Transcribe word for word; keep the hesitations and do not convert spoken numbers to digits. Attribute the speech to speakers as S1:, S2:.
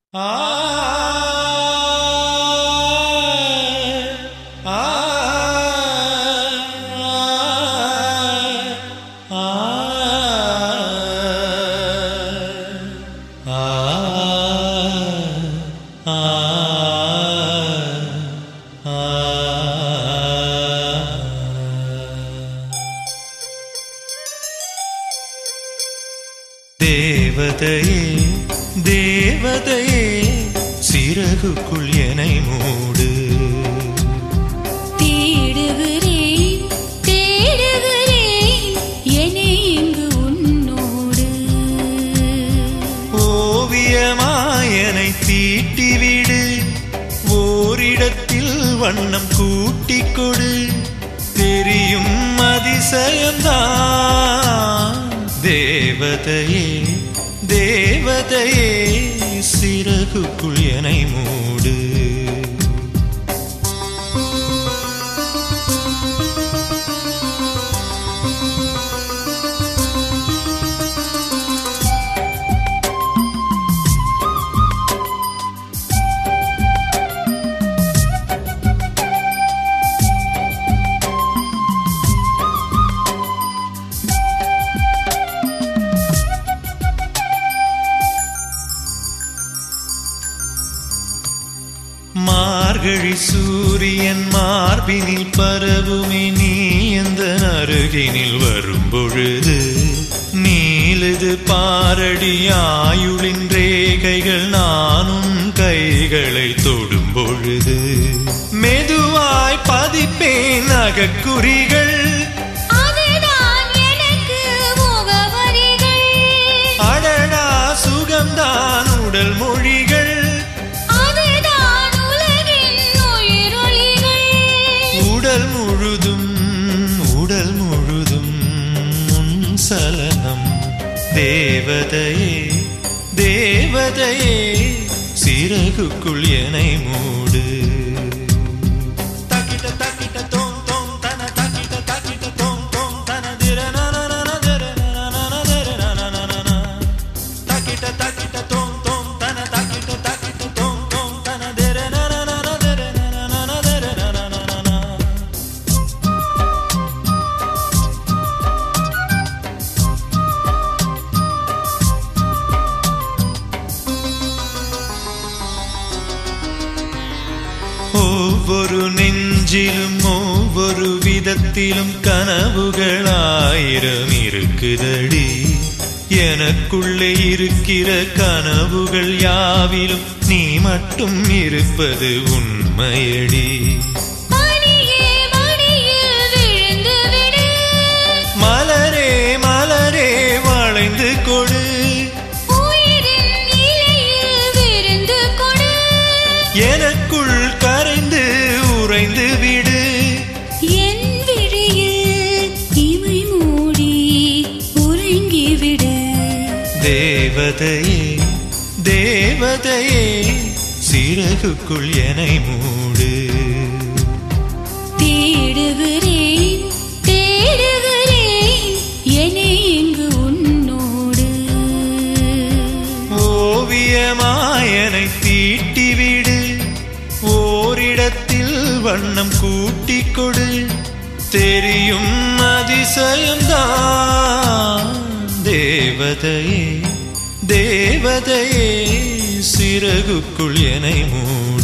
S1: தேவதையே தேவதையே சிறகுக்குள் என்னை மூடு.
S2: தேடுகிறேன் தேடுகிறேன் என்னை இங்கு உன்னோடு.
S1: ஓவியமாயனை தீட்டிவிடு, ஓரிடத்தில் வண்ணம் கூட்டிக் கொடு. தெரியும் அதிசயம்தான். தேவதையே தேவதையே சிறகுக்குள் என்னை மூடு. மார்கழி சூரியன் மார்பினில் பரவுமே, நீ எந்த அருகினில் வரும்பொழுது நீலது பாரடி ஆயுளின் ரேகைகள். நானும் கைகளை தொடும் பொழுது மெதுவாய் பதிப்பேன் அகக்குறிகள். அடடா சுகம்தான் உடல் மொழிகள். உடல் முழுதும் உடல் முழுதும் உன் சலனம். தேவதையே தேவதையே சிறகுக்குள் என்னை மூடு. தக்கிட்ட தக்கிட்ட தோம் தோம் தன தக்கிட்ட தக்கிட்ட தோம் தோம் தன திர நன திர நன திர நன தக்கிட்ட தக்கிட்ட தோம் தோம் தன தக்கிட்ட தக்கிட்ட தோம் தோம் தன திர நன திர நன திர நன. ஒவ்வொரு நெஞ்சிலும் ஒவ்வொரு விதத்திலும் கனவுகளாயிரம் இருக்குதடி. எனக்குள்ளே இருக்கிற கனவுகள் யாவிலும் நீ மட்டும் இருப்பது உண்மையடி. மலரே மலரே வளைந்து கொடு, எனக்குள் கரைந்து உறைந்து விடு.
S2: என் விழியில் இமை மூடி உறங்கிவிடு.
S1: தேவதையே தேவதையே சிறகுக்குள் என்னை மூடு.
S2: தேடுகிறேன் தேடுகிறேன் என்னை இங்கு உன்னோடு.
S1: ஓவியமாயனை தீட்டிவிடு, ஓரிடத்தில் வண்ணம் கூட்டிக் கொடு. தெரியும் அதிசயம்தான். தேவதையே தேவதையே சிறகுக்குள் என்னை மூடு.